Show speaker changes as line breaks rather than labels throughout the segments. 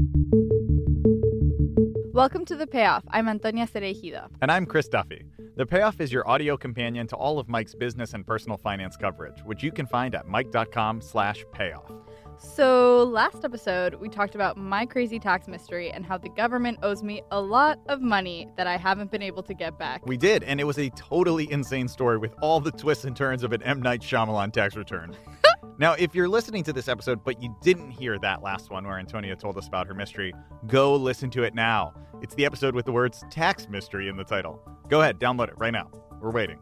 Welcome to The Payoff. I'm Antonia Cereijido.
And I'm Chris Duffy. The Payoff is your audio companion to all of Mike's business and personal finance coverage, which you can find at mike.com/payoff.
So last episode, we talked about my crazy tax mystery and how the government owes me a lot of money that I haven't been able to get back.
We did, and it was a totally insane story with all the twists and turns of an M. Night Shyamalan tax return. Now, if you're listening to this episode, but you didn't hear that last one where Antonia told us about her mystery, go listen to it now. It's the episode with the words tax mystery in the title. Go ahead, download it right now. We're waiting.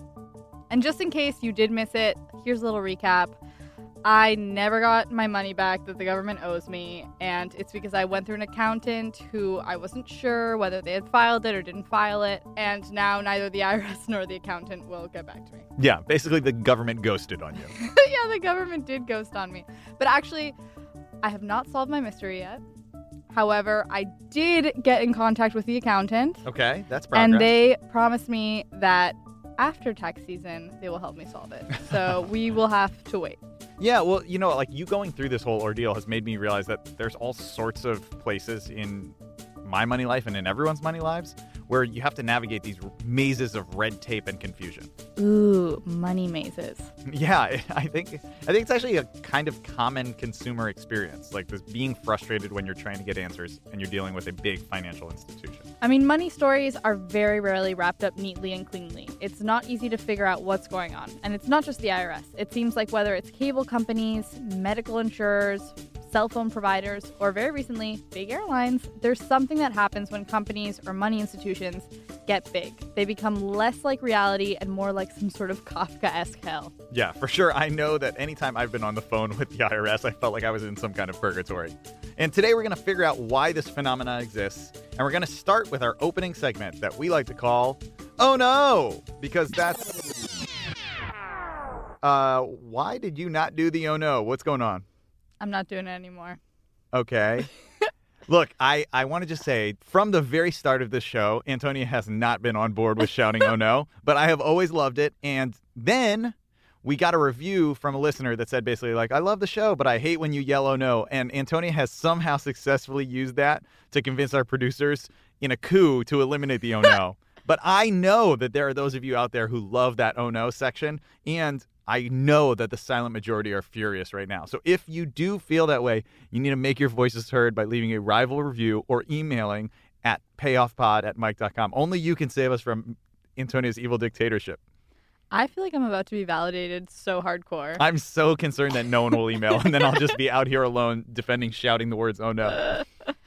And just in case you did miss it, here's a little recap. I never got my money back that the government owes me, and it's because I went through an accountant who I wasn't sure whether they had filed it or didn't file it, and now neither the IRS nor the accountant will get back to me.
Yeah, basically the government ghosted on you.
Yeah, the government did ghost on me. But actually, I have not solved my mystery yet. However, I did get in contact with the accountant.
Okay, that's progress.
And they promised me that after tax season, they will help me solve it. So we will have to wait.
Yeah, well, you know, like you going through this whole ordeal has made me realize that there's all sorts of places in my money life and in everyone's money lives where you have to navigate these mazes of red tape and confusion.
Ooh, money mazes.
Yeah, I think it's actually a kind of common consumer experience, like this being frustrated when you're trying to get answers and you're dealing with a big financial institution.
I mean, money stories are very rarely wrapped up neatly and cleanly. It's not easy to figure out what's going on. And it's not just the IRS. It seems like whether it's cable companies, medical insurers, cell phone providers, or very recently, big airlines, there's something that happens when companies or money institutions get big. They become less like reality and more like some sort of Kafka-esque hell.
Yeah, for sure. I know that anytime I've been on the phone with the IRS, I felt like I was in some kind of purgatory. And today we're going to figure out why this phenomena exists. And we're going to start with our opening segment that we like to call, Oh No! Because that's... why did you not do the Oh No? What's going on?
I'm not doing it anymore.
Okay. Look, I want to just say, from the very start of this show, Antonia has not been on board with shouting oh no, but I have always loved it. And then we got a review from a listener that said basically like, I love the show, but I hate when you yell oh no. And Antonia has somehow successfully used that to convince our producers in a coup to eliminate the oh no. But I know that there are those of you out there who love that oh no section, and I know that the silent majority are furious right now. So if you do feel that way, you need to make your voices heard by leaving a rival review or emailing at payoffpod@mike.com. Only you can save us from Antonia's evil dictatorship.
I feel like I'm about to be validated so hardcore.
I'm so concerned that no one will email, and then I'll just be out here alone defending, shouting the words, oh no.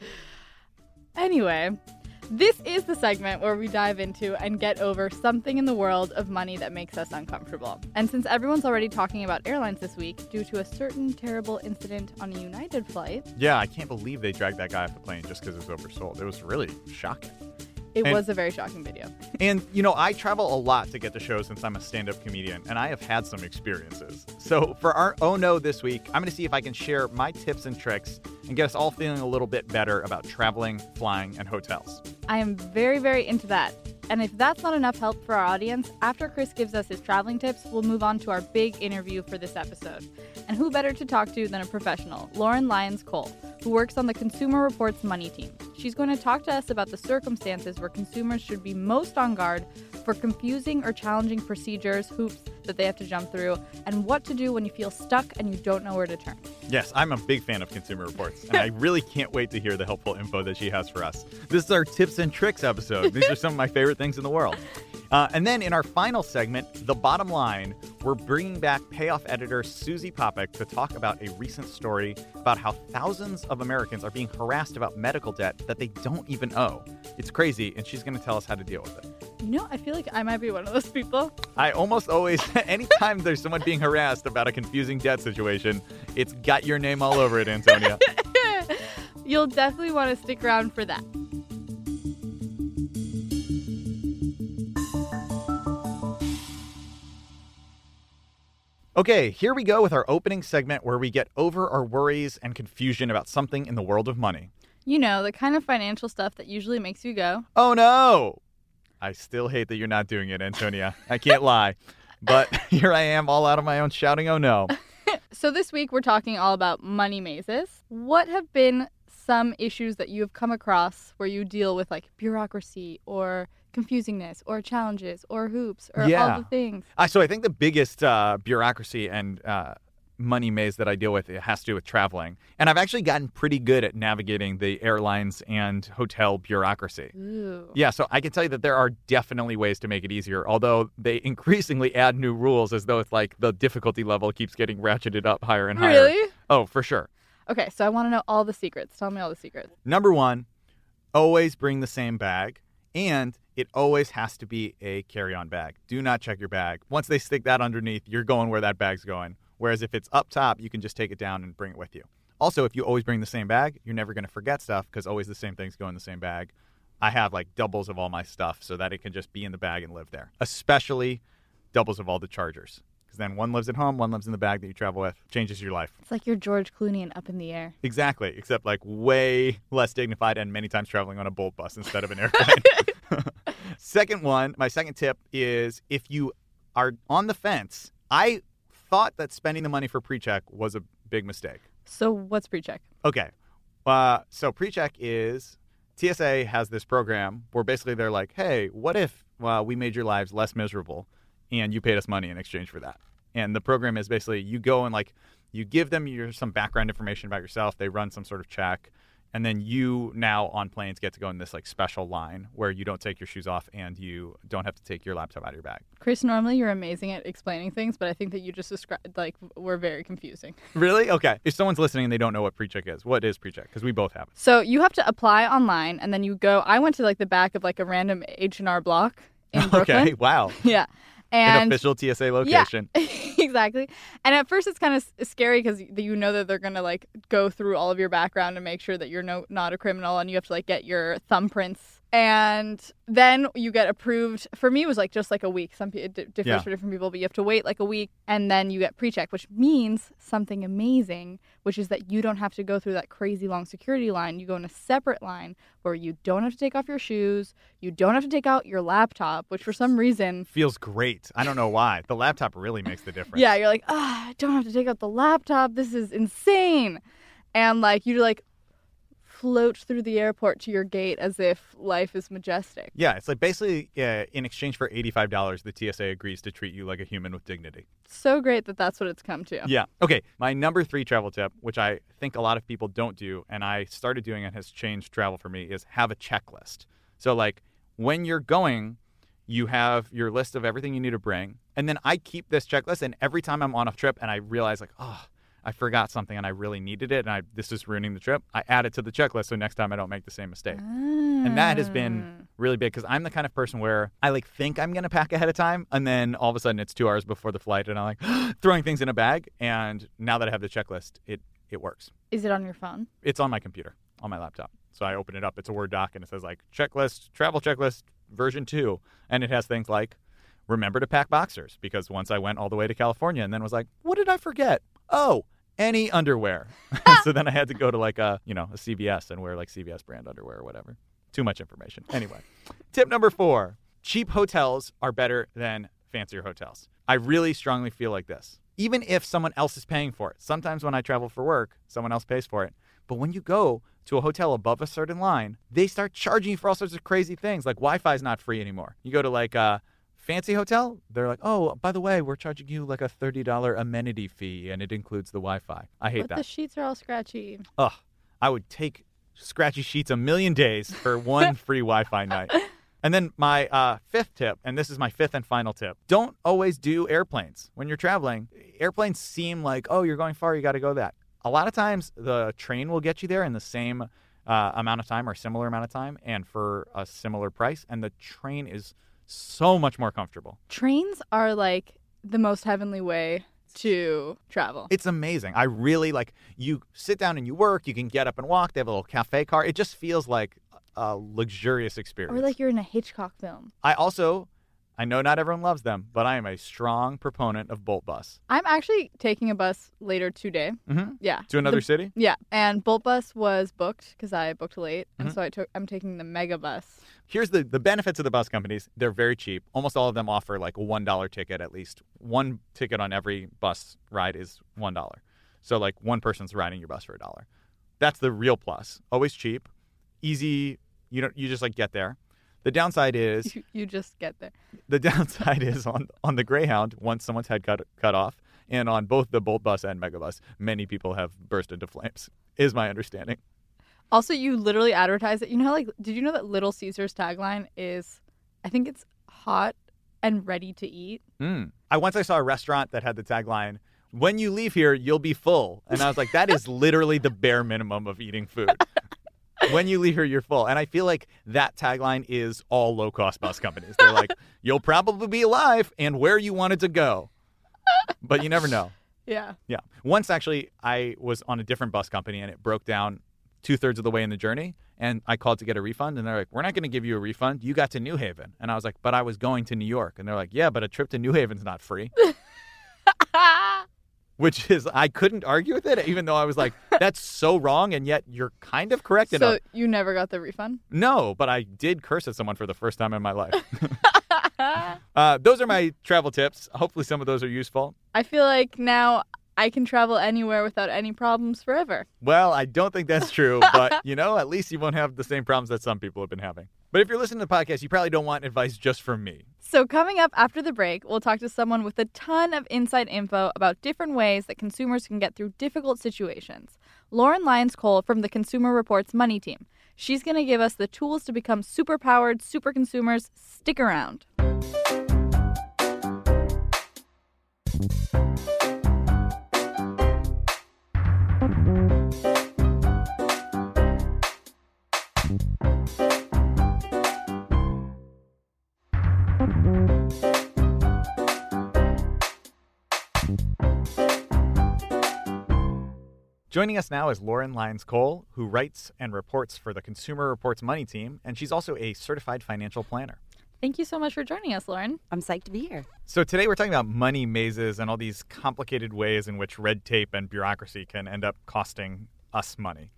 Anyway, this is the segment where we dive into and get over something in the world of money that makes us uncomfortable. And since everyone's already talking about airlines this week due to a certain terrible incident on a United flight...
Yeah, I can't believe they dragged that guy off the plane just because it was oversold. It was really shocking.
It was a very shocking video.
And, you know, I travel a lot to get to shows since I'm a stand-up comedian, and I have had some experiences. So for our Oh No this week, I'm going to see if I can share my tips and tricks and get us all feeling a little bit better about traveling, flying, and hotels.
I am very, very into that. And if that's not enough help for our audience, after Chris gives us his traveling tips, we'll move on to our big interview for this episode. And who better to talk to than a professional, Lauren Lyons-Cole, who works on the Consumer Reports Money team. She's going to talk to us about the circumstances where consumers should be most on guard for confusing or challenging procedures, hoops that they have to jump through, and what to do when you feel stuck and you don't know where to turn.
Yes, I'm a big fan of Consumer Reports, and I really can't wait to hear the helpful info that she has for us. This is our tips and tricks episode. These are some of my favorite things in the world. And then in our final segment, The Bottom Line, we're bringing back Payoff editor Susie Popek to talk about a recent story about how thousands of Americans are being harassed about medical debt that they don't even owe. It's crazy, and she's going to tell us how to deal with it.
You know, I feel like I might be one of those people.
I almost always, anytime there's someone being harassed about a confusing debt situation, it's got your name all over it, Antonia.
You'll definitely want to stick around for that.
Okay, here we go with our opening segment where we get over our worries and confusion about something in the world of money.
You know, the kind of financial stuff that usually makes you go,
oh no! I still hate that you're not doing it, Antonia. I can't lie. But here I am, all out of my own shouting, oh no.
So this week we're talking all about money mazes. What have been some issues that you have come across where you deal with like bureaucracy or confusingness or challenges or hoops or all the things?
So I think the biggest bureaucracy and money maze that I deal with, it has to do with traveling. And I've actually gotten pretty good at navigating the airlines and hotel bureaucracy.
Ooh.
Yeah, so I can tell you that there are definitely ways to make it easier, although they increasingly add new rules as though it's like the difficulty level keeps getting ratcheted up higher and higher.
Really?
Oh, for sure.
Okay, so I want to know all the secrets. Tell me all the secrets.
Number one, always bring the same bag, and it always has to be a carry-on bag. Do not check your bag. Once they stick that underneath, you're going where that bag's going. Whereas if it's up top, you can just take it down and bring it with you. Also, if you always bring the same bag, you're never going to forget stuff because always the same things go in the same bag. I have like doubles of all my stuff so that it can just be in the bag and live there. Especially doubles of all the chargers. Because then one lives at home, one lives in the bag that you travel with. Changes your life.
It's like you're George Clooney and Up in the Air.
Exactly, except like way less dignified and many times traveling on a Bolt bus instead of an airplane. My second tip is if you are on the fence, I thought that spending the money for PreCheck was a big mistake.
So what's PreCheck?
Okay. So PreCheck is TSA has this program where basically they're like, hey, what if we made your lives less miserable and you paid us money in exchange for that? And the program is basically you go and like you give them some background information about yourself. They run some sort of check. And then you now on planes get to go in this like special line where you don't take your shoes off and you don't have to take your laptop out of your bag.
Chris, normally you're amazing at explaining things, but I think that you just described were very confusing.
Really? Okay. If someone's listening and they don't know what PreCheck is, what is PreCheck? Because we both have it.
So you have to apply online and then you go. I went to like the back of like a random H&R Block in Brooklyn.
Okay. Wow.
Yeah.
An official TSA location.
Yeah, exactly. And at first it's kind of scary because you know that they're going to like go through all of your background and make sure that you're not a criminal, and you have to like get your thumbprints. And then you get approved. For me, it was like just like a week. It differs for different people, but you have to wait like a week, and then you get PreCheck, which means something amazing, which is that you don't have to go through that crazy long security line. You go in a separate line where you don't have to take off your shoes. You don't have to take out your laptop, which for some reason
feels great. I don't know why. The laptop really makes the difference.
Yeah, you're like, I don't have to take out the laptop. This is insane. And like you like float through the airport to your gate as if life is majestic.
Yeah, it's like basically in exchange for $85, the TSA agrees to treat you like a human with dignity.
So great that that's what it's come to.
Yeah. Okay, my number 3 travel tip, which I think a lot of people don't do, and I started doing and has changed travel for me, is have a checklist. So like when you're going, you have your list of everything you need to bring, and then I keep this checklist, and every time I'm on a trip and I realize like, I forgot something and I really needed it and this is ruining the trip, I add it to the checklist so next time I don't make the same mistake. And that has been really big because I'm the kind of person where I like think I'm going to pack ahead of time and then all of a sudden it's 2 hours before the flight and I'm like throwing things in a bag, and now that I have the checklist, it works.
Is it on your phone?
It's on my computer, on my laptop. So I open it up, it's a Word doc and it says like checklist, travel checklist version 2, and it has things like remember to pack boxers, because once I went all the way to California and then was like, what did I forget? Oh, any underwear. So then I had to go to like a CVS and wear like CVS brand underwear or whatever. Too much information. Anyway, tip number 4, cheap hotels are better than fancier hotels. I really strongly feel like this. Even if someone else is paying for it. Sometimes when I travel for work, someone else pays for it. But when you go to a hotel above a certain line, they start charging you for all sorts of crazy things. Like Wi-Fi is not free anymore. You go to like a fancy hotel, they're like, oh, by the way, we're charging you like a $30 amenity fee, and it includes the Wi-Fi. I hate that.
The sheets are all scratchy.
Ugh, I would take scratchy sheets a million days for one free Wi-Fi night. And then my 5th tip, and this is my 5th and final tip, don't always do airplanes. When you're traveling, airplanes seem like, oh, you're going far, you got to go that. A lot of times the train will get you there in the same amount of time or similar amount of time and for a similar price, and the train is so much more comfortable.
Trains are like the most heavenly way to travel.
It's amazing. I really like, you sit down and you work, you can get up and walk, they have a little cafe car. It just feels like a luxurious experience.
Or like you're in a Hitchcock film.
I know not everyone loves them, but I am a strong proponent of Bolt Bus.
I'm actually taking a bus later today.
Mm-hmm.
Yeah.
To another city?
Yeah. And Bolt Bus was booked because I booked late. And so I'm taking the Mega Bus.
Here's the benefits of the bus companies. They're very cheap. Almost all of them offer like a $1 ticket at least. One ticket on every bus ride is $1. So like one person's riding your bus for $1. That's the real plus. Always cheap, easy. You just like get there. The downside is
you just get there.
The downside is on the Greyhound, once someone's head cut off, and on both the Bolt bus and Megabus, many people have burst into flames, is my understanding.
Also, you literally advertise it. You know how, did you know that Little Caesars tagline is, I think it's hot and ready to eat?
I saw a restaurant that had the tagline, when you leave here, you'll be full. And I was like, that is literally the bare minimum of eating food. When you leave here, you're full. And I feel like that tagline is all low-cost bus companies. They're like, you'll probably be alive and where you wanted to go. But you never know.
Yeah.
Yeah. Once, actually, I was on a different bus company, and it broke down 2/3 of the way in the journey. And I called to get a refund. And they're like, we're not going to give you a refund. You got to New Haven. And I was like, but I was going to New York. And they're like, yeah, but a trip to New Haven's not free. Which is, I couldn't argue with it, even though I was like, that's so wrong, and yet you're kind of correct.
So you never got the refund?
No, but I did curse at someone for the first time in my life. Those are my travel tips. Hopefully some of those are useful.
I feel like now I can travel anywhere without any problems forever.
Well, I don't think that's true, but, at least you won't have the same problems that some people have been having. But if you're listening to the podcast, you probably don't want advice just from me.
So coming up after the break, we'll talk to someone with a ton of inside info about different ways that consumers can get through difficult situations. Lauren Lyons-Cole from the Consumer Reports Money Team. She's going to give us the tools to become super-powered super consumers. Stick around.
Joining us now is Lauren Lyons-Cole, who writes and reports for the Consumer Reports Money Team, and she's also a certified financial planner.
Thank you so much for joining us, Lauren.
I'm psyched to be here.
So today we're talking about money mazes and all these complicated ways in which red tape and bureaucracy can end up costing us money.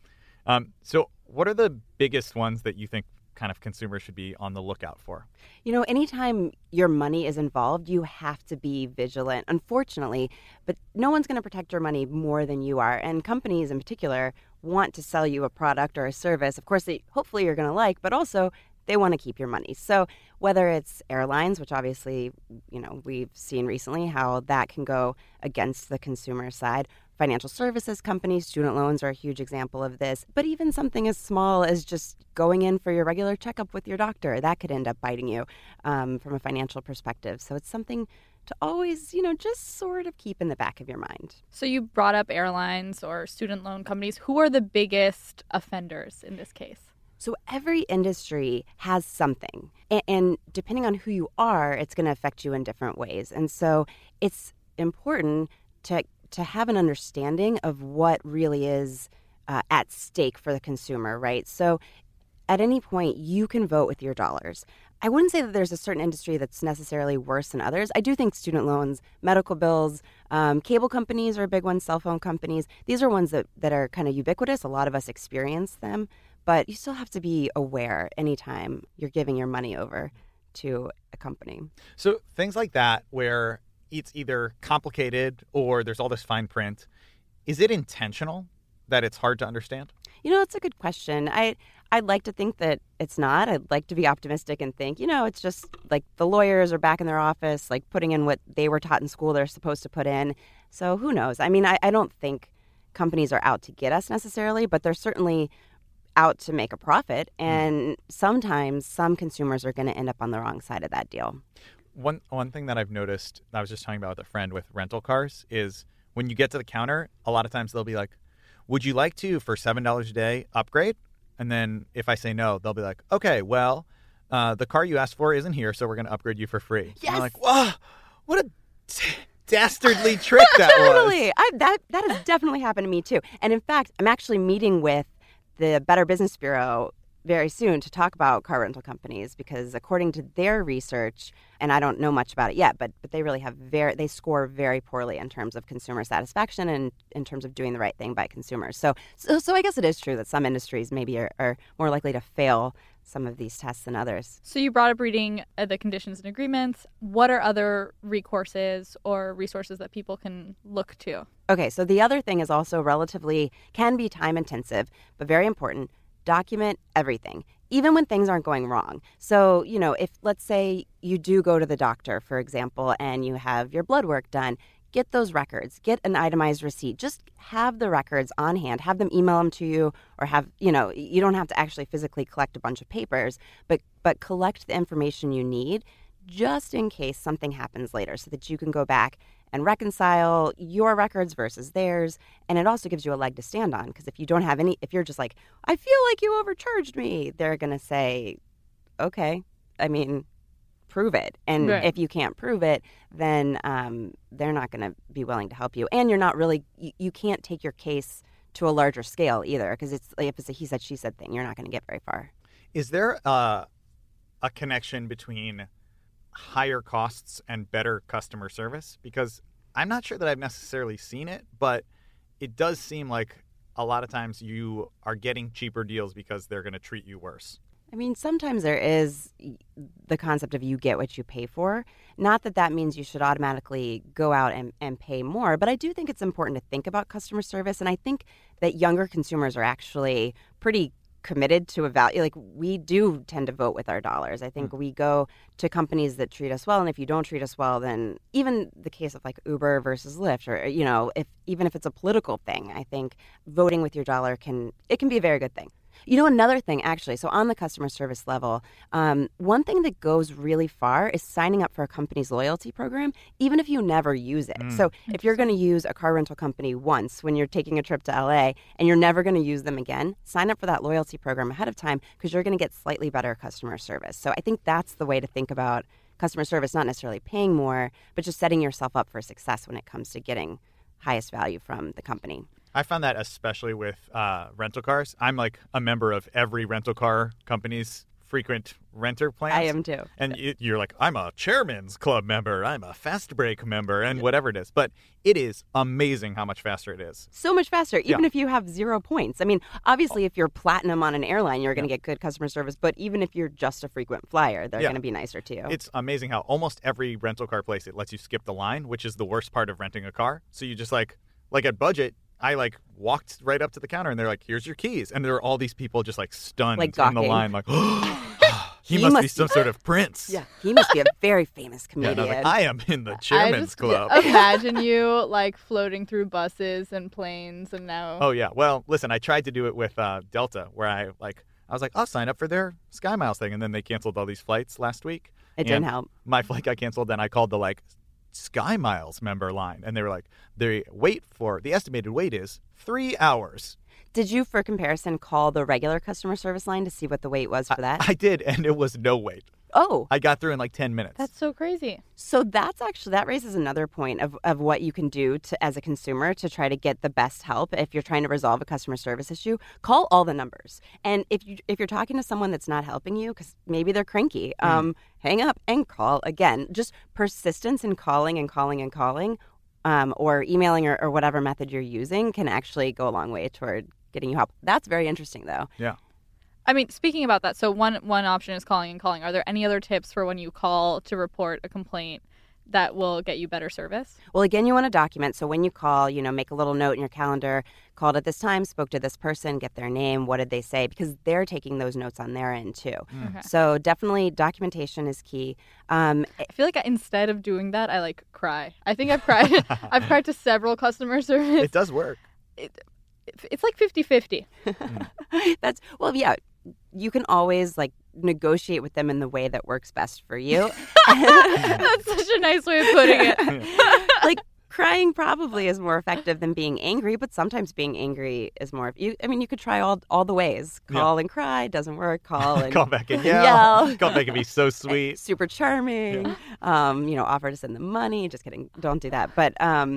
So what are the biggest ones that you think kind of consumers should be on the lookout for?
Anytime your money is involved, you have to be vigilant, unfortunately, but no one's going to protect your money more than you are. And companies in particular want to sell you a product or a service, of course, hopefully you're going to like, but also they want to keep your money. So whether it's airlines, which obviously, we've seen recently how that can go against the consumer side, financial services companies, student loans are a huge example of this. But even something as small as just going in for your regular checkup with your doctor, that could end up biting you from a financial perspective. So it's something to always, just sort of keep in the back of your mind.
So you brought up airlines or student loan companies. Who are the biggest offenders in this case?
So every industry has something. And depending on who you are, it's going to affect you in different ways. And so it's important to have an understanding of what really is at stake for the consumer, right? So at any point, you can vote with your dollars. I wouldn't say that there's a certain industry that's necessarily worse than others. I do think student loans, medical bills, cable companies are big ones, cell phone companies. These are ones that are kind of ubiquitous. A lot of us experience them. But you still have to be aware anytime you're giving your money over to a company.
So things like that where it's either complicated or there's all this fine print, is it intentional that it's hard to understand?
That's a good question. I'd like to think that it's not. I'd like to be optimistic and think, it's just like the lawyers are back in their office, like putting in what they were taught in school they're supposed to put in. So who knows? I mean, I don't think companies are out to get us necessarily, but they're certainly out to make a profit. And sometimes some consumers are going to end up on the wrong side of that deal.
One thing that I've noticed, I was just talking about with a friend with rental cars, is when you get to the counter, a lot of times they'll be like, would you like to, for $7 a day, upgrade? And then if I say no, they'll be like, okay, well, the car you asked for isn't here, so we're going to upgrade you for free.
Yes.
And I'm like, whoa, what a dastardly trick that
totally.
was.
That has definitely happened to me too. And in fact, I'm actually meeting with the Better Business Bureau very soon to talk about car rental companies because according to their research, and I don't know much about it yet, but they really have they score very poorly in terms of consumer satisfaction and in terms of doing the right thing by consumers. So I guess it is true that some industries maybe are more likely to fail some of these tests than others.
So you brought up reading the conditions and agreements. What are other recourses or resources that people can look to?
Okay, so the other thing is also can be time intensive, but very important. Document everything, even when things aren't going wrong. So, if let's say you do go to the doctor, for example, and you have your blood work done, get those records, get an itemized receipt, just have the records on hand, have them email them to you or you don't have to actually physically collect a bunch of papers, but collect the information you need just in case something happens later so that you can go back and reconcile your records versus theirs. And it also gives you a leg to stand on because if you're just like, I feel like you overcharged me, they're going to say, okay, prove it. And if you can't prove it, then they're not going to be willing to help you. And you're not really, you can't take your case to a larger scale either because if it's a he said, she said thing, you're not going to get very far.
Is there a connection between higher costs and better customer service? Because I'm not sure that I've necessarily seen it, but it does seem like a lot of times you are getting cheaper deals because they're going to treat you worse.
Sometimes there is the concept of you get what you pay for. Not that means you should automatically go out and pay more, but I do think it's important to think about customer service. And I think that younger consumers are actually pretty committed to a value. Like we do tend to vote with our dollars. I think we go to companies that treat us well, and if you don't treat us well, then even the case of like Uber versus Lyft, or even if it's a political thing, I think voting with your dollar can be a very good thing. Another thing, actually, so on the customer service level, one thing that goes really far is signing up for a company's loyalty program, even if you never use it. So if you're going to use a car rental company once when you're taking a trip to LA and you're never going to use them again, sign up for that loyalty program ahead of time because you're going to get slightly better customer service. So I think that's the way to think about customer service, not necessarily paying more, but just setting yourself up for success when it comes to getting highest value from the company.
I found that especially with rental cars. I'm like a member of every rental car company's frequent renter plans.
I am too.
And you're like, I'm a Chairman's Club member. I'm a Fast Break member and whatever it is. But it is amazing how much faster it is.
So much faster, even if you have 0 points. Obviously, if you're platinum on an airline, you're going to get good customer service. But even if you're just a frequent flyer, they're going to be nicer to you.
It's amazing how almost every rental car place, it lets you skip the line, which is the worst part of renting a car. So you just like at Budget, I walked right up to the counter and they're like, here's your keys. And there are all these people just stunned in the line he must be some sort of prince.
Yeah, he must be a very famous comedian.
And I am in the Chairman's Club.
Imagine you floating through buses and planes and now.
Oh, yeah. Well, listen, I tried to do it with Delta where I was like, I'll sign up for their Sky Miles thing. And then they canceled all these flights last week.
It didn't help.
My flight got canceled. Then I called the Sky Miles member line, and they were like, the estimated wait is 3 hours.
Did you, for comparison, call the regular customer service line to see what the wait was for that?
I did, and it was no wait.
Oh.
I got through in 10 minutes.
That's so crazy.
So that raises another point of what you can do as a consumer to try to get the best help if you're trying to resolve a customer service issue. Call all the numbers. And if you're talking to someone that's not helping you, because maybe they're cranky, hang up and call again. Just persistence in calling and calling and calling, or emailing or whatever method you're using can actually go a long way toward getting you help. That's very interesting, though.
Yeah.
Speaking about that, so one option is calling and calling. Are there any other tips for when you call to report a complaint that will get you better service?
Well, again, you want to document. So when you call, make a little note in your calendar, called at this time, spoke to this person, get their name, what did they say? Because they're taking those notes on their end, too.
Okay.
So definitely documentation is key.
I feel like instead of doing that, I cry. I think I've cried. I've cried to several customer service.
It does work.
It's 50-50.
Yeah. You can always negotiate with them in the way that works best for you.
That's such a nice way of putting it.
Crying probably is more effective than being angry, but sometimes being angry is more. You could try all the ways. Call and cry, doesn't work. Call and
call back and yell. Call back and be so sweet.
Super charming. Offer to send them money. Just kidding. Don't do that. But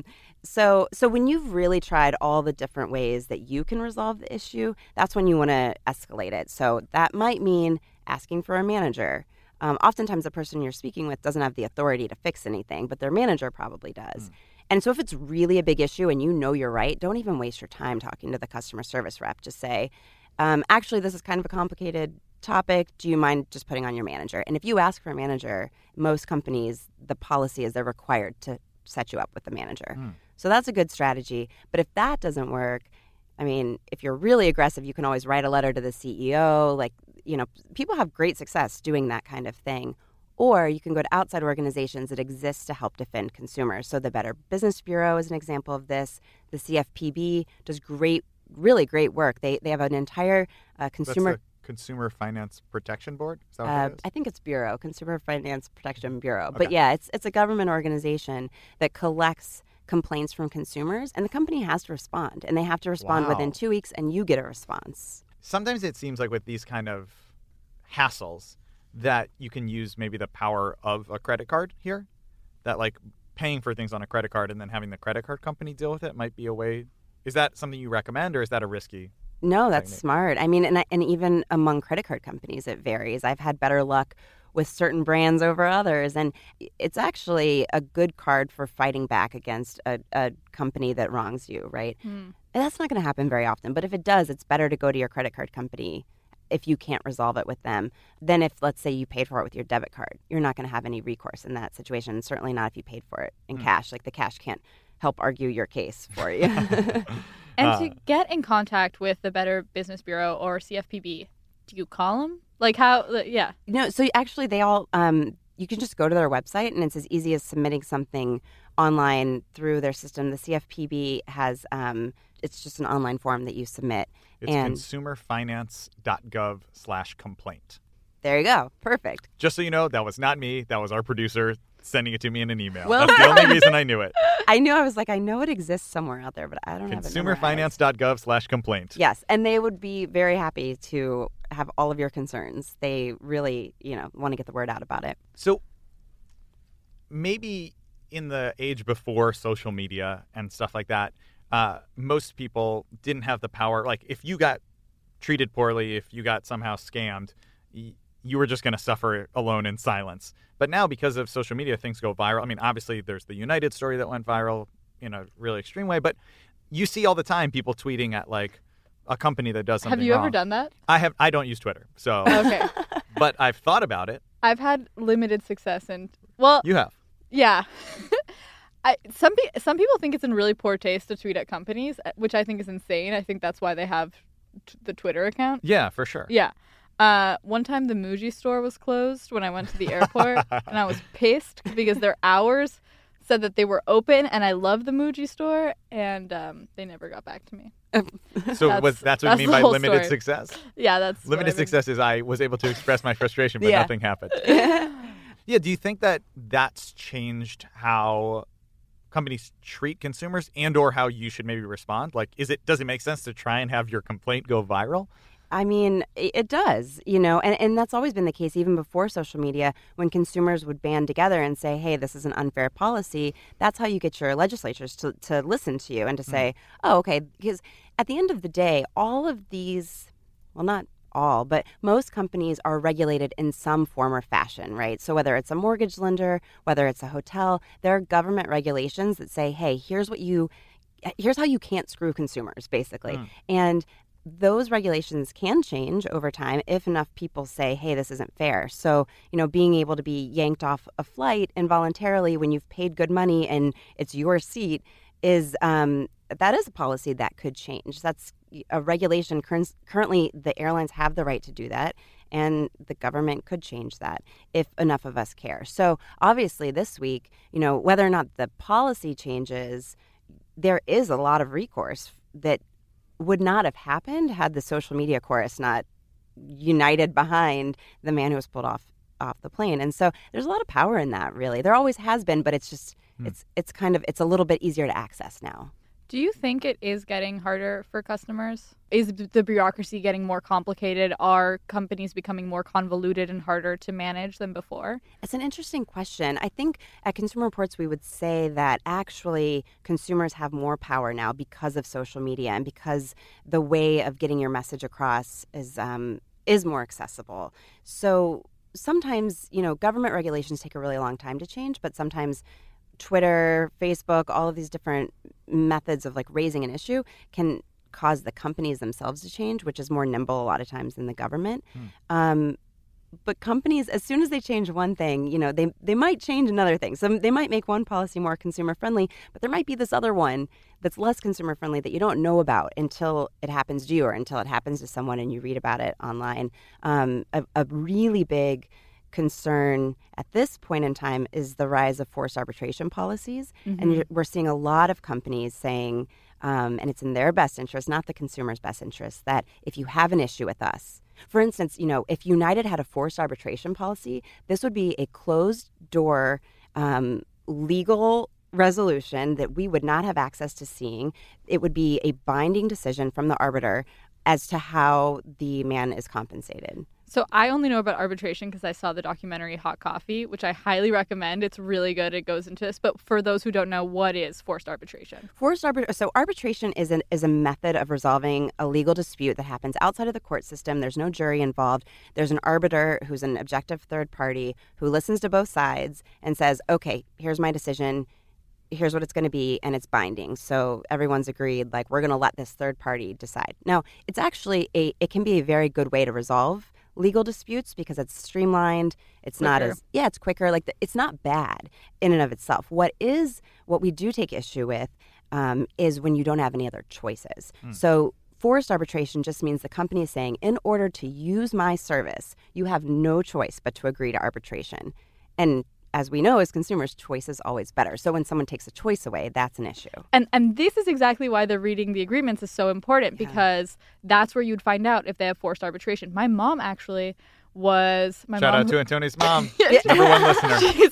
So when you've really tried all the different ways that you can resolve the issue, that's when you want to escalate it. So that might mean asking for a manager. Oftentimes the person you're speaking with doesn't have the authority to fix anything, but their manager probably does. And so if it's really a big issue and you know you're right, don't even waste your time talking to the customer service rep. Just say, actually, this is kind of a complicated topic. Do you mind just putting on your manager? And if you ask for a manager, most companies, the policy is they're required to set you up with a manager. So that's a good strategy. But if that doesn't work, I mean, if you're really aggressive, you can always write a letter to the CEO. Like, you know, people have great success doing that kind of thing. Or you can go to outside organizations that exist to help defend consumers. So the Better Business Bureau is an example of this. The CFPB does really great work. They have an entire consumer...
That's the Consumer Finance Protection Board? Is that what it is?
I think it's Bureau, Consumer Finance Protection Bureau.
Okay.
But yeah, it's a government organization that collects complaints from consumers, and the company has to respond. And they have to respond within 2 weeks, and you get a response.
Sometimes it seems like with these kind of hassles that you can use maybe the power of a credit card here, that like paying for things on a credit card and then having the credit card company deal with it might be a way. Is that something you recommend, or is that a risky?
No, that's smart. I mean, and even among credit card companies, it varies. I've had better luck with certain brands over others, and it's actually a good card for fighting back against a company that wrongs you, right? And that's not going to happen very often, but if it does, it's better to go to your credit card company if you can't resolve it with them than if, let's say, you paid for it with your debit card. You're not going to have any recourse in that situation, certainly not if you paid for it in cash. Like, the cash can't help argue your case for you.
And to get in contact with the Better Business Bureau or CFPB, do you call them? Like, how? Yeah.
No, so actually they all, you can just go to their website, and it's as easy as submitting something online through their system. The CFPB has, it's just an online form that you submit.
It's consumerfinance.gov/complaint.
There you go. Perfect.
Just so you know, that was not me. That was our producer sending it to me in an email.
Well,
that's the only reason I knew it.
I know it exists somewhere out there, but I don't have it memorized.
Consumerfinance.gov/complaint.
Yes, and they would be very happy to have all of your concerns. They really, want to get the word out about it.
So maybe in the age before social media and stuff like that, most people didn't have the power. Like, if you got treated poorly, if you got somehow scammed, you were just going to suffer alone in silence. But now, because of social media, things go viral. I mean, obviously, there's the United story that went viral in a really extreme way. But you see all the time people tweeting at, like, a company that does something
Have you
wrong.
ever done that?
I don't use Twitter, so
Okay.
but I've thought about it.
I've had limited success, and well,
You have.
yeah. Some people think it's in really poor taste to tweet at companies, which I think is insane. I think that's why they have the Twitter account.
Yeah, for sure.
Yeah. One time the Muji store was closed when I went to the airport, and I was pissed because their hours said that they were open, and I love the Muji store, and they never got back to me.
So that's what you mean by limited
story.
success?
Yeah, that's
Limited success is I was able to express my frustration, but
Yeah.
nothing happened. Yeah, do you think that that's changed how companies treat consumers and or how you should maybe respond? Like, does it make sense to try and have your complaint go viral?
I mean, it does, and that's always been the case even before social media. When consumers would band together and say, hey, this is an unfair policy, that's how you get your legislatures to listen to you and to say, oh, okay, because at the end of the day, all of these, well, not all, but most companies are regulated in some form or fashion, right? So whether it's a mortgage lender, whether it's a hotel, there are government regulations that say, hey, here's how you can't screw consumers, basically. And those regulations can change over time if enough people say, hey, this isn't fair. So, being able to be yanked off a flight involuntarily when you've paid good money and it's your seat is that is a policy that could change. That's a regulation. Currently, the airlines have the right to do that, and the government could change that if enough of us care. So obviously this week, whether or not the policy changes, there is a lot of recourse that would not have happened had the social media chorus not united behind the man who was pulled off the plane. And so there's a lot of power in that, really. There always has been, but it's just it's a little bit easier to access now.
Do you think it is getting harder for customers? Is the bureaucracy getting more complicated? Are companies becoming more convoluted and harder to manage than before?
It's an interesting question. I think at Consumer Reports, we would say that actually consumers have more power now because of social media and because the way of getting your message across is more accessible. So sometimes, government regulations take a really long time to change, but sometimes Twitter, Facebook, all of these different methods of like raising an issue can cause the companies themselves to change, which is more nimble a lot of times than the government. But companies, as soon as they change one thing, they might change another thing. So they might make one policy more consumer friendly, but there might be this other one that's less consumer friendly that you don't know about until it happens to you or until it happens to someone and you read about it online. A really big concern at this point in time is the rise of forced arbitration policies. Mm-hmm. And we're seeing a lot of companies saying, and it's in their best interest, not the consumer's best interest, that if you have an issue with us, for instance, if United had a forced arbitration policy, this would be a closed door legal resolution that we would not have access to seeing. It would be a binding decision from the arbiter as to how the man is compensated.
So I only know about arbitration because I saw the documentary Hot Coffee, which I highly recommend. It's really good. It goes into this. But for those who don't know, what is forced arbitration?
So arbitration is a method of resolving a legal dispute that happens outside of the court system. There's no jury involved. There's an arbiter who's an objective third party who listens to both sides and says, okay, here's my decision. Here's what it's going to be, and it's binding. So everyone's agreed, like, we're going to let this third party decide. Now, it's actually it can be a very good way to resolve legal disputes because it's streamlined. It's quicker. It's quicker. Like it's not bad in and of itself. What we do take issue with is when you don't have any other choices. So forced arbitration just means the company is saying, in order to use my service, you have no choice but to agree to arbitration. And as we know, as consumers, choice is always better. So when someone takes a choice away, that's an issue.
And this is exactly why the reading the agreements is so important, because that's where you'd find out if they have forced arbitration. My mom actually was...
Shout out to Antonio's mom, number one listener.
She's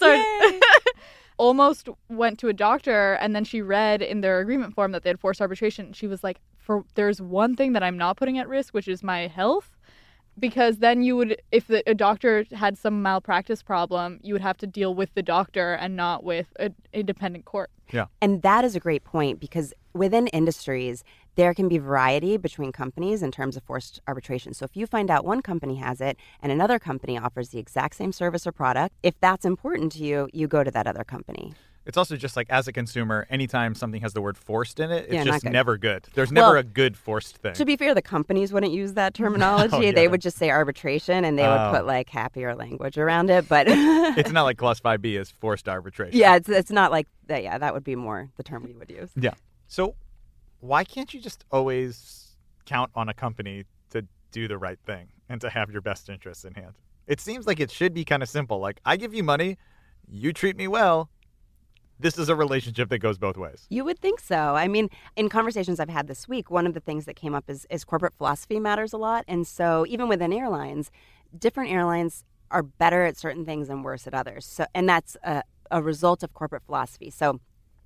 almost went to a doctor, and then she read in their agreement form that they had forced arbitration. She was like, there's one thing that I'm not putting at risk, which is my health. Because then you would, if a doctor had some malpractice problem, you would have to deal with the doctor and not with an independent court.
Yeah.
And that is a great point because within industries, there can be variety between companies in terms of forced arbitration. So if you find out one company has it and another company offers the exact same service or product, if that's important to you, you go to that other company.
It's also just like, as a consumer, anytime something has the word forced in it, it's just never good. There's never a good forced thing.
To be fair, the companies wouldn't use that terminology. They would just say arbitration, and they would put like happier language around it. But
it's not like Clause 5B is forced arbitration.
Yeah, it's not like that. Yeah, that would be more the term we would use.
Yeah. So why can't you just always count on a company to do the right thing and to have your best interests in hand? It seems like it should be kind of simple. Like, I give you money, you treat me well. This is a relationship that goes both ways.
You would think so. I mean, in conversations I've had this week, one of the things that came up is corporate philosophy matters a lot. And so even within airlines, different airlines are better at certain things and worse at others. So, and that's a result of corporate philosophy. So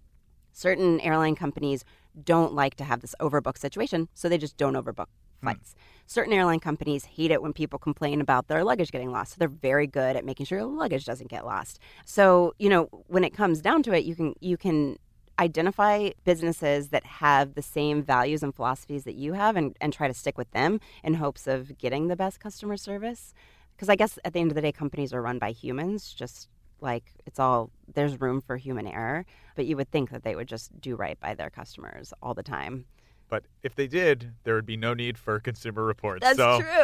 certain airline companies don't like to have this overbook situation, so they just don't overbook flights. Certain airline companies hate it when people complain about their luggage getting lost. So they're very good at making sure your luggage doesn't get lost. So, when it comes down to it, you can identify businesses that have the same values and philosophies that you have and try to stick with them in hopes of getting the best customer service. Because I guess at the end of the day, companies are run by humans, just like there's room for human error. But you would think that they would just do right by their customers all the time.
But if they did, there would be no need for Consumer Reports.
That's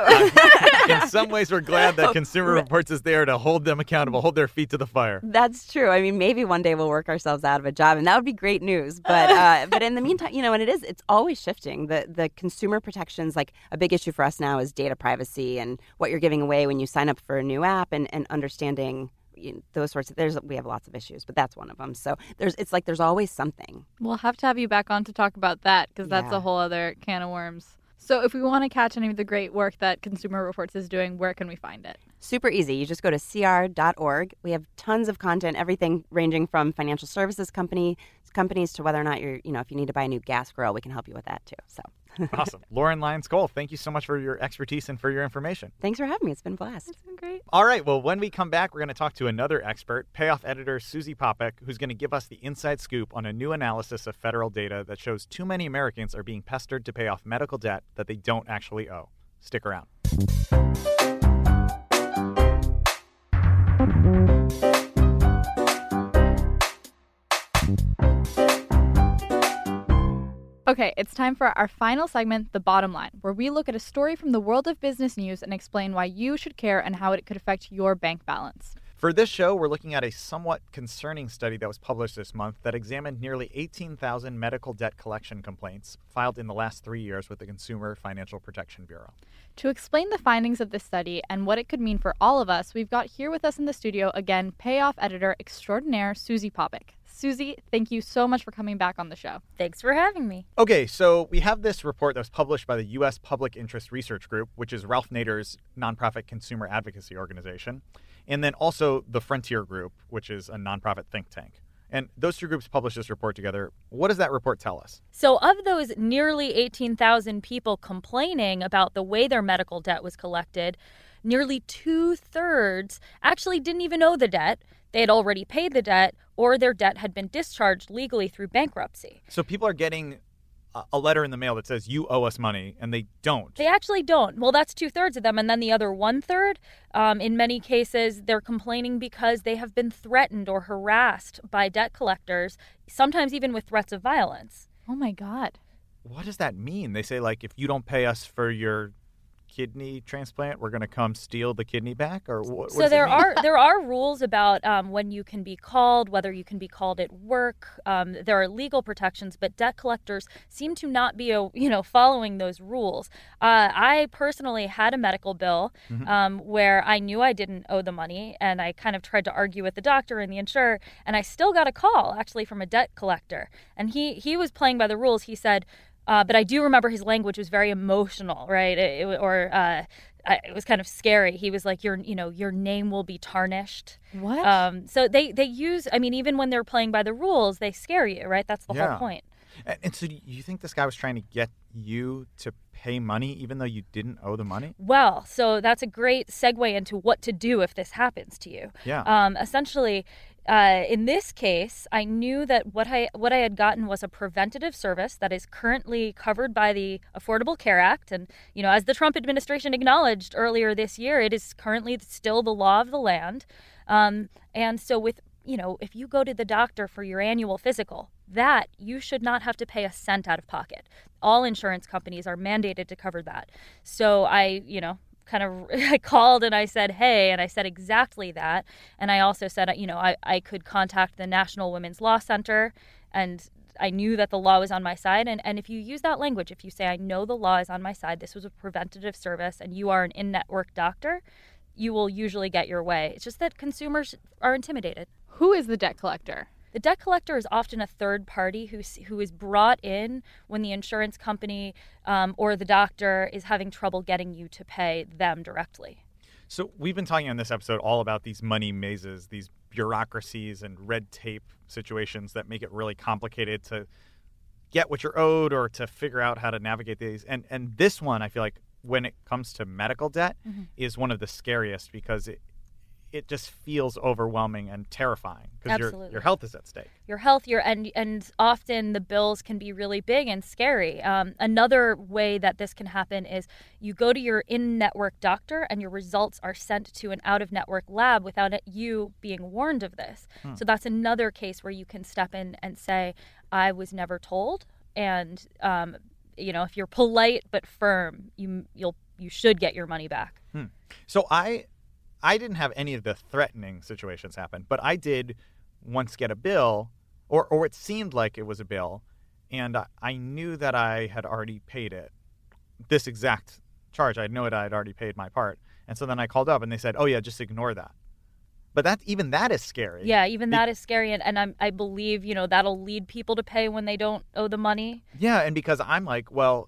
true.
In some ways, we're glad that Consumer Reports is there to hold them accountable, hold their feet to the fire.
That's true. I mean, maybe one day we'll work ourselves out of a job, and that would be great news. But in the meantime, and it's always shifting. The consumer protections, like a big issue for us now is data privacy and what you're giving away when you sign up for a new app and understanding those sorts of we have lots of issues, but that's one of them. So there's always something.
We'll have to have you back on to talk about that because that's a whole other can of worms. So if we want to catch any of the great work that Consumer Reports is doing, where can we find it?
Super easy. You just go to cr.org. We have tons of content, everything ranging from financial services companies to whether or not if you need to buy a new gas grill, we can help you with that too. So
Awesome. Lauren Lyons-Cole, thank you so much for your expertise and for your information.
Thanks for having me. It's been a blast.
It's been great.
All right. Well, when we come back, we're going to talk to another expert, payoff editor Susie Popek, who's going to give us the inside scoop on a new analysis of federal data that shows too many Americans are being pestered to pay off medical debt that they don't actually owe. Stick around.
Okay, it's time for our final segment, The Bottom Line, where we look at a story from the world of business news and explain why you should care and how it could affect your bank balance.
For this show, we're looking at a somewhat concerning study that was published this month that examined nearly 18,000 medical debt collection complaints filed in the last 3 years with the Consumer Financial Protection Bureau.
To explain the findings of this study and what it could mean for all of us, we've got here with us in the studio again, payoff editor extraordinaire Susie Popek. Susie, thank you so much for coming back on the show.
Thanks for having me.
Okay, so we have this report that was published by the U.S. Public Interest Research Group, which is Ralph Nader's nonprofit consumer advocacy organization, and then also the Frontier Group, which is a nonprofit think tank. And those two groups published this report together. What does that report tell us?
So of those nearly 18,000 people complaining about the way their medical debt was collected, nearly 2/3 actually didn't even owe the debt. They had already paid the debt, or their debt had been discharged legally through bankruptcy.
So people are getting a letter in the mail that says, you owe us money, and they don't.
They actually don't. Well, that's 2/3 of them. And then the other 1/3, in many cases, they're complaining because they have been threatened or harassed by debt collectors, sometimes even with threats of violence.
Oh my God.
What does that mean? They say, like, if you don't pay us for your kidney transplant, we're going to come steal the kidney back? Or what
So there are rules about when you can be called, whether you can be called at work. There are legal protections, but debt collectors seem to not be following those rules. I personally had a medical bill where I knew I didn't owe the money, and I kind of tried to argue with the doctor and the insurer, and I still got a call actually from a debt collector, and he was playing by the rules. He said, but I do remember his language was very emotional, right? It was kind of scary. He was like, your name will be tarnished.
What?
So they use, even when they're playing by the rules, they scare you, right? That's the whole point.
And so you think this guy was trying to get you to pay money even though you didn't owe the money?
Well, so that's a great segue into what to do if this happens to you.
Yeah.
Essentially, in this case, I knew that what I had gotten was a preventative service that is currently covered by the Affordable Care Act. And, as the Trump administration acknowledged earlier this year, it is currently still the law of the land. And so if you go to the doctor for your annual physical, that you should not have to pay a cent out of pocket. All insurance companies are mandated to cover that. So I called and I said, hey, and I said exactly that. And I also said, I could contact the National Women's Law Center, and I knew that the law was on my side. And if you use that language, if you say, I know the law is on my side, this was a preventative service, and you are an in-network doctor, you will usually get your way. It's just that consumers are intimidated.
Who is the debt collector?
The debt collector is often a third party who is brought in when the insurance company or the doctor is having trouble getting you to pay them directly.
So we've been talking on this episode all about these money mazes, these bureaucracies and red tape situations that make it really complicated to get what you're owed or to figure out how to navigate these. And this one, I feel like, when it comes to medical debt, is one of the scariest because it just feels overwhelming and terrifying because your health is at stake.
Your health, and often the bills can be really big and scary. Another way that this can happen is you go to your in-network doctor and your results are sent to an out-of-network lab without you being warned of this. So that's another case where you can step in and say, I was never told. And, if you're polite but firm, you should get your money back.
So I didn't have any of the threatening situations happen, but I did once get a bill, or it seemed like it was a bill, and I knew that I had already paid it. This exact charge, I know that I had already paid my part. And so then I called up and they said, oh yeah, just ignore that. But even that is scary.
Yeah, even that is scary. And I believe, that'll lead people to pay when they don't owe the money.
Yeah, and because I'm like, well,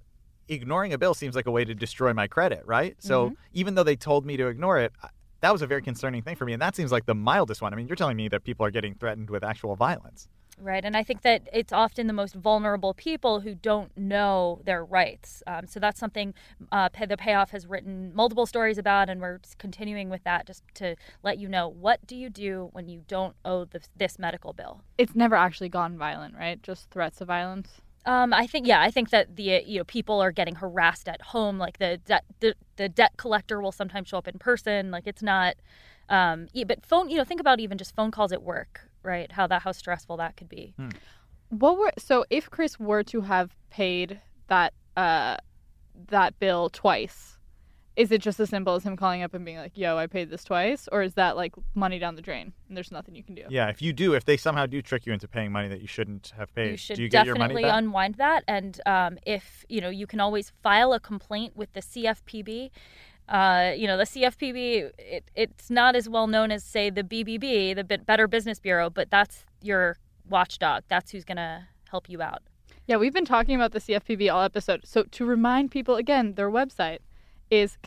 ignoring a bill seems like a way to destroy my credit, right? So even though they told me to ignore it, that was a very concerning thing for me. And that seems like the mildest one. I mean, you're telling me that people are getting threatened with actual violence.
Right. And I think that it's often the most vulnerable people who don't know their rights. So that's something the Payoff has written multiple stories about, and we're continuing with that just to let you know, what do you do when you don't owe this medical bill?
It's never actually gone violent, right? Just threats of violence.
I think that the people are getting harassed at home. Like the debt collector will sometimes show up in person. Like it's not. But phone. Think about even just phone calls at work. Right, how stressful that could be.
So if Chris were to have paid that bill twice, is it just as simple as him calling up and being like, "Yo, I paid this twice," or is that like money down the drain and there's nothing you can do?
Yeah, if they somehow do trick you into paying money that you shouldn't have paid,
you should
do you get your money
definitely
back?
unwind that. And if you can always file a complaint with the CFPB. The CFPB, it's not as well known as, say, the BBB, the Better Business Bureau, but that's your watchdog. That's who's going to help you out.
Yeah, we've been talking about the CFPB all episode. So to remind people, again, their website is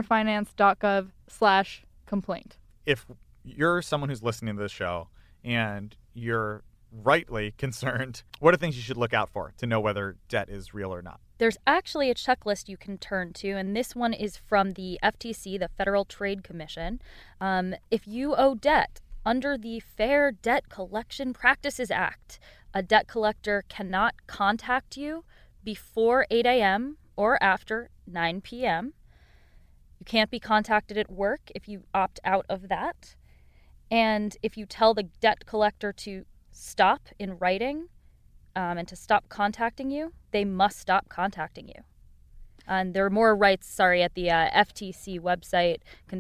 consumerfinance.gov/complaint.
If you're someone who's listening to this show and you're rightly concerned, what are things you should look out for to know whether debt is real or not?
There's actually a checklist you can turn to, and this one is from the FTC, the Federal Trade Commission. If you owe debt under the Fair Debt Collection Practices Act, a debt collector cannot contact you before 8 a.m. or after 9 p.m. You can't be contacted at work if you opt out of that. And if you tell the debt collector to stop in writing, and to stop contacting you, they must stop contacting you. And there are more rights, at the FTC website,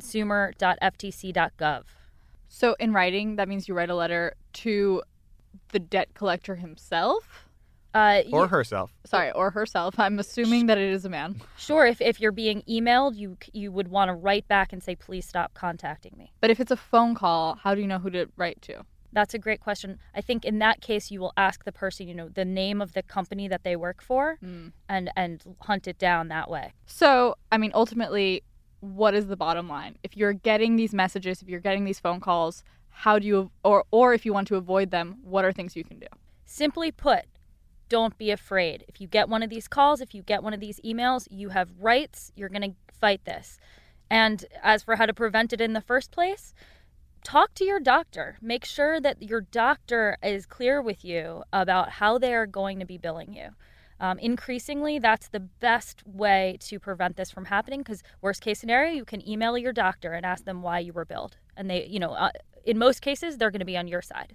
consumer.ftc.gov.
So in writing, that means you write a letter to the debt collector himself?
Or herself.
Sorry, or herself. I'm assuming that it is a man.
Sure, if you're being emailed, you would want to write back and say, please stop contacting me.
But if it's a phone call, how do you know who to write to?
That's a great question. I think in that case, you will ask the person, the name of the company that they work for and hunt it down that way.
So, I mean, ultimately, what is the bottom line? If you're getting these messages, if you're getting these phone calls, how do you, or if you want to avoid them, what are things you can do?
Simply put, don't be afraid. If you get one of these calls, if you get one of these emails, you have rights. You're going to fight this. And as for how to prevent it in the first place, talk to your doctor. Make sure that your doctor is clear with you about how they are going to be billing you. Increasingly, that's the best way to prevent this from happening, because worst case scenario, you can email your doctor and ask them why you were billed. And they, in most cases, they're going to be on your side.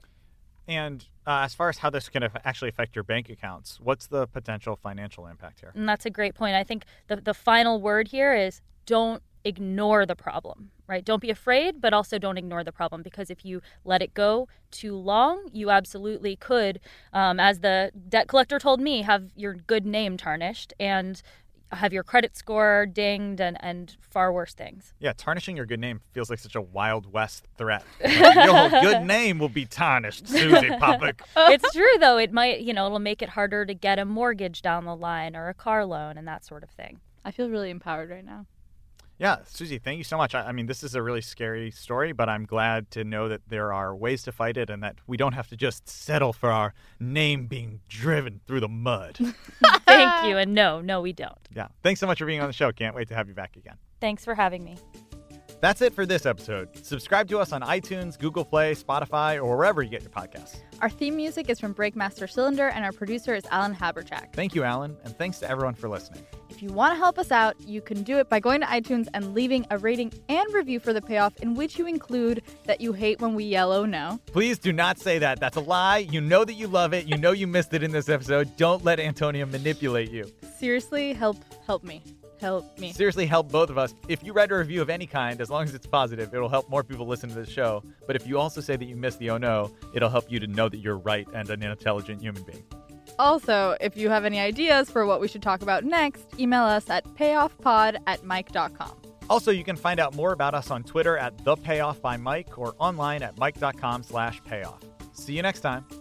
And as far as how this can actually affect your bank accounts, what's the potential financial impact here?
And that's a great point. I think the final word here is don't ignore the problem, right? Don't be afraid, but also don't ignore the problem, because if you let it go too long, you absolutely could, as the debt collector told me, have your good name tarnished and have your credit score dinged and far worse things.
Yeah, tarnishing your good name feels like such a Wild West threat. Your good name will be tarnished, Susie Poppick.
It's true, though. It might, it'll make it harder to get a mortgage down the line or a car loan and that sort of thing.
I feel really empowered right now.
Yeah, Susie, thank you so much. I mean, this is a really scary story, but I'm glad to know that there are ways to fight it and that we don't have to just settle for our name being driven through the mud.
Thank you. And no, we don't.
Yeah. Thanks so much for being on the show. Can't wait to have you back again.
Thanks for having me.
That's it for this episode. Subscribe to us on iTunes, Google Play, Spotify, or wherever you get your podcasts.
Our theme music is from Breakmaster Cylinder, and our producer is Alan Haberchak.
Thank you, Alan, and thanks to everyone for listening.
If you want to help us out, you can do it by going to iTunes and leaving a rating and review for The Payoff, in which you include that you hate when we yell, "Oh no."
Please do not say that. That's a lie. You know that you love it. You know you missed it in this episode. Don't let Antonia manipulate you.
Seriously, help me. Help me.
Seriously, help both of us. If you write a review of any kind, as long as it's positive, it'll help more people listen to this show. But if you also say that you missed the "oh no," it'll help you to know that you're right and an intelligent human being.
Also, if you have any ideas for what we should talk about next, email us at payoffpod@mike.com.
Also, you can find out more about us on Twitter at @ThePayoffByMike or online at mike.com/payoff. See you next time.